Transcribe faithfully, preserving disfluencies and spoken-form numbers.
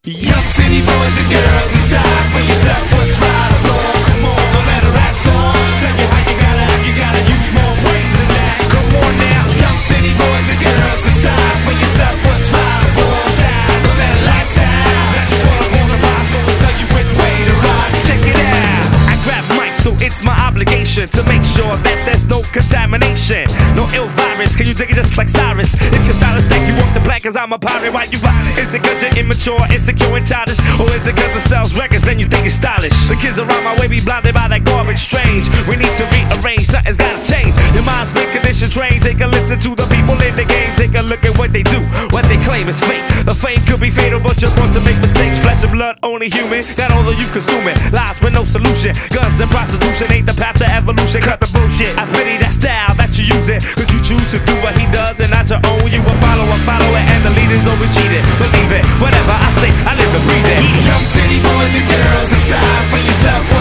Young city boys and girls, decide for yourself what's right or wrong. Come on, don't let a rap song tell you how you gotta act. You gotta use more brains than that. Come on now, young city boys and girls, decide for yourself what's right or wrong. Style, don't let a lifestyle that's just what I wanna ride, so I'll tell you which way to ride. Check it out. I grab mic, so it's my obligation to make sure that there's no contamination, no ill virus. Can you dig it just like Cyrus? If your style is thick, you walk the plank, cause I'm a pirate. Why you violent? Is it cause you're immature, insecure and childish? Or is it cause it sells records and you think it's stylish? The kids around my way be blinded by that garbage strange. We need to rearrange, something's gotta change. Your mind's been conditioned, trained. Take a listen to the people in the game. Take a look at what they do, what they claim is fake. The fame could be fatal, but you're born to make mistakes. Flesh and blood, only human. Got all the youth consuming lies with no solution. Guns and prostitution ain't the path to evolution. Cut the bullshit. I pity that style that you use it, cause you choose to do what he does and not your own. You a follower, follower, and the leader's always cheated. Believe it, whatever I say, I live and breathe it. Young city boys and girls, decide for yourself.